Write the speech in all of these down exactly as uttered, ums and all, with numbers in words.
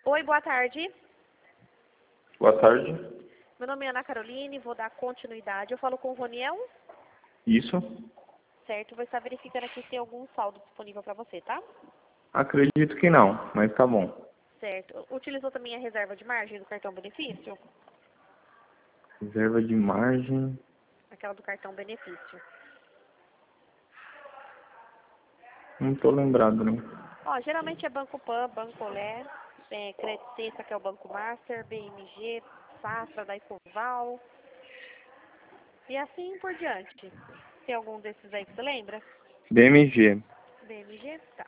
Oi, boa tarde. Boa tarde. Meu nome é Ana Caroline, vou dar continuidade. Eu falo com o Roniel? Isso? Certo, vou estar verificando aqui se tem algum saldo disponível para você, tá? Acredito que não, mas tá bom. Certo. Utilizou também a reserva de margem do cartão benefício? Reserva de margem. Aquela do cartão benefício. Não tô lembrado, não. Ó, geralmente é Banco Pan, Banco Olé, é, Crédito Sexta, que é o Banco Master, B M G, Safra, da Ecoval. E assim por diante. Tem algum desses aí que você lembra? B M G. B M G? Tá.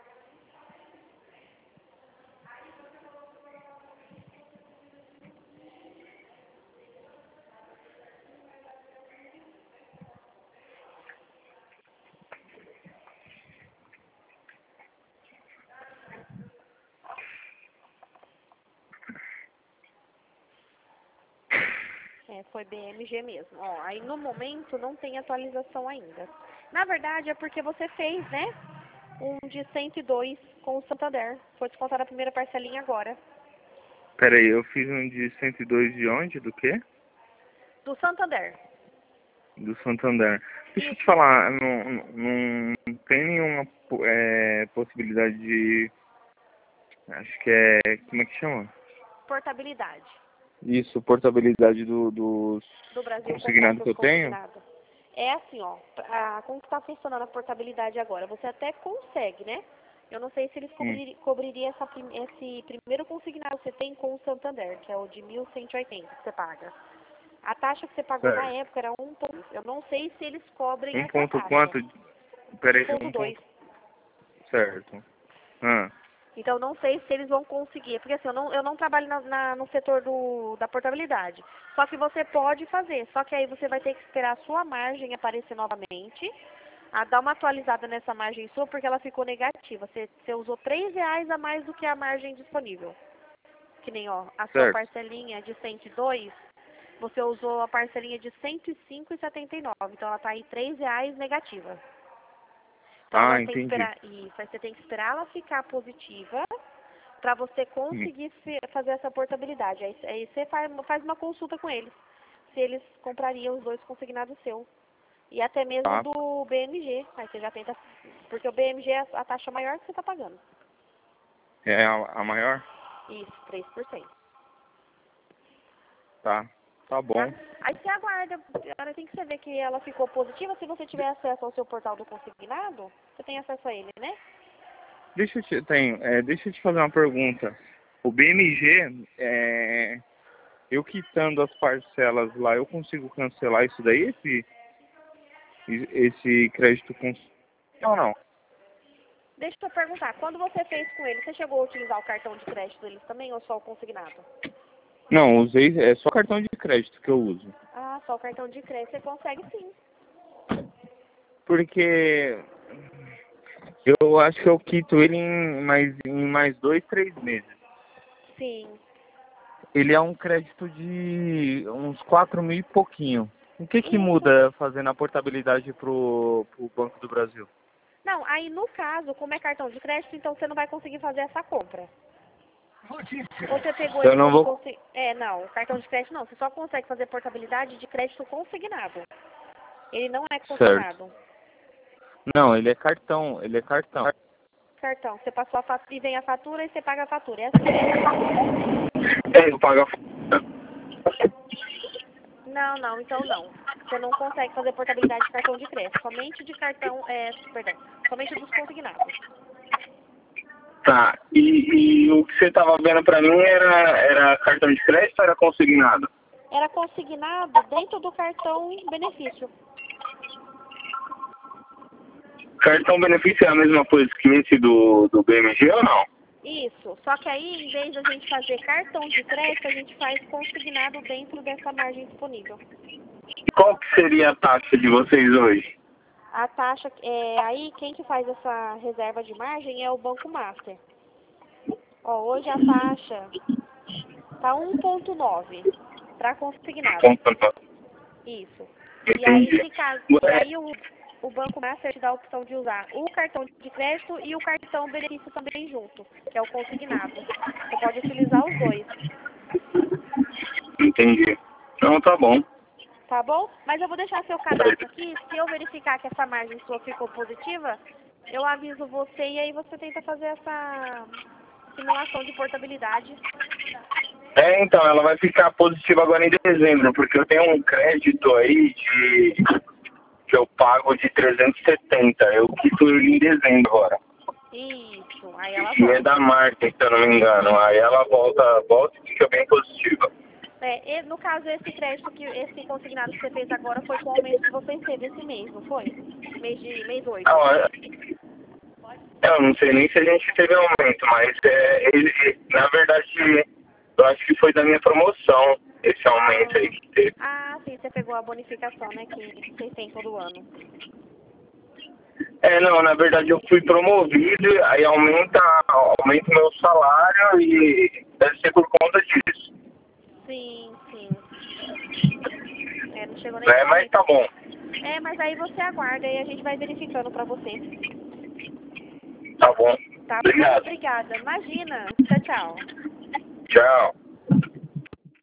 É, foi B M G mesmo. Ó, aí no momento não tem atualização ainda. Na verdade é porque você fez, né? Um de cento e dois com o Santander. Foi descontada a primeira parcelinha agora. Pera aí, eu fiz um de cento e dois de onde? Do quê? Do Santander. Do Santander. Deixa eu te Isso. falar, não, não, não tem nenhuma é, possibilidade de... Acho que é... Como é que chama? Portabilidade. Isso, portabilidade do, dos Do Brasil consignados que eu tenho? consignado. É assim, ó. A, como está funcionando a portabilidade agora? Você até consegue, né? Eu não sei se eles Hum. cobrir, cobririam essa, prim- esse primeiro consignado que você tem com o Santander, que é o de mil cento e oitenta que você paga. A taxa que você pagou na Certo. época era um ponto. Eu não sei se eles cobrem Um essa ponto taxa. quanto? Pera um aí, ponto um dois. ponto... Certo. Ah, Então, não sei se eles vão conseguir. Porque assim, eu não, eu não trabalho na, na- no setor do, da portabilidade. Só que você pode fazer. Só que aí você vai ter que esperar a sua margem aparecer novamente. A dar uma atualizada nessa margem sua, porque ela ficou negativa. Você, você usou três reais a mais do que a margem disponível. Que nem, ó, a sua certo. parcelinha de cento e dois, você usou a parcelinha de cento e cinco e setenta e nove. Então, ela está aí três reais negativa. Então Ah, agora tem que entendi. esperar isso, aí você tem que esperar ela ficar positiva para você Hum. conseguir fe- fazer essa portabilidade. Aí, aí você faz, faz uma consulta com eles, se eles comprariam os dois consignados seu. E até mesmo Tá. do B M G. Aí você já tenta, porque o B M G é a a taxa maior que você está pagando. É a, a maior? Isso, três por cento. Tá. Tá Tá? bom. Aí você aguarda, agora tem que você ver que ela ficou positiva. Se você tiver acesso ao seu portal do consignado, você tem acesso a ele, né? Deixa eu te, tenho, é, deixa eu te fazer uma pergunta. O B M G, é, eu quitando as parcelas lá, eu consigo cancelar isso daí, esse, esse crédito com... Não, não. Deixa eu perguntar, quando você fez com ele, você chegou a utilizar o cartão de crédito deles também ou só o consignado? Não, usei, é só cartão de crédito que eu uso. Ah, só o cartão de crédito você consegue sim. Porque eu acho que eu quito ele em mais, em mais dois, três meses. Sim. Ele é um crédito de uns quatro mil e pouquinho. O que que Isso. muda fazendo a portabilidade pro, pro Banco do Brasil? Não, aí no caso, como é cartão de crédito, então você não vai conseguir fazer essa compra. Você pegou Eu ele não como vou... consi... É, não, cartão de crédito não. Você só consegue fazer portabilidade de crédito consignado. Ele não é Certo. consignado. Não, ele é cartão, ele é cartão. Cartão, você passou a fatura e vem a fatura e você paga a fatura. É assim. É, eu pago a... Não, não, então não. Você não consegue fazer portabilidade de cartão de crédito. Somente de cartão, é, perdão, somente dos consignados. Tá, e, e o que você tava vendo pra mim era, era cartão de crédito ou era consignado? Era consignado dentro do cartão benefício. Cartão benefício é a mesma coisa que esse do, do B M G ou não? Isso. Só que aí, em vez da gente fazer cartão de crédito, a gente faz consignado dentro dessa margem disponível. Qual que seria a taxa de vocês hoje? A taxa, é, aí quem que faz essa reserva de margem é o Banco Master. Ó, hoje a taxa tá um ponto nove para consignado. Isso. E aí, Entendi. se caso, e É, aí o o Banco Master te dá a opção de usar o cartão de crédito e o cartão benefício também junto, que é o consignado. Você pode utilizar os dois. Entendi. Então tá bom. Tá bom? Mas eu vou deixar seu cadastro aqui. Se eu verificar que essa margem sua ficou positiva, eu aviso você e aí você tenta fazer essa simulação de portabilidade. É, então, ela vai ficar positiva agora em dezembro, porque eu tenho um crédito aí de que eu pago de trezentos e setenta. Eu quito ele em dezembro agora. Isso, aí ela E é volta. da marca, se eu não me engano. Aí ela volta, volta e fica bem positiva. É, e no caso, esse crédito, que esse consignado que você fez agora foi com o aumento que você teve esse mês, não foi? Mês de mês oito. Não, é- eu não sei nem se a gente teve aumento, mas é, ele, na verdade, eu acho que foi da minha promoção, esse aumento aí que teve. Ah, sim, você pegou a bonificação, né, que vocês têm todo ano. É, não, na verdade eu fui promovido, aí aumenta, aumenta o meu salário e deve ser por conta disso. Sim, sim. É, não chegou nem É, no mas aumento. tá bom. É, mas aí você aguarda e a gente vai verificando pra você. Tá bom. Tá? Obrigado. Obrigada. Imagina. Tchau, tchau. Tchau.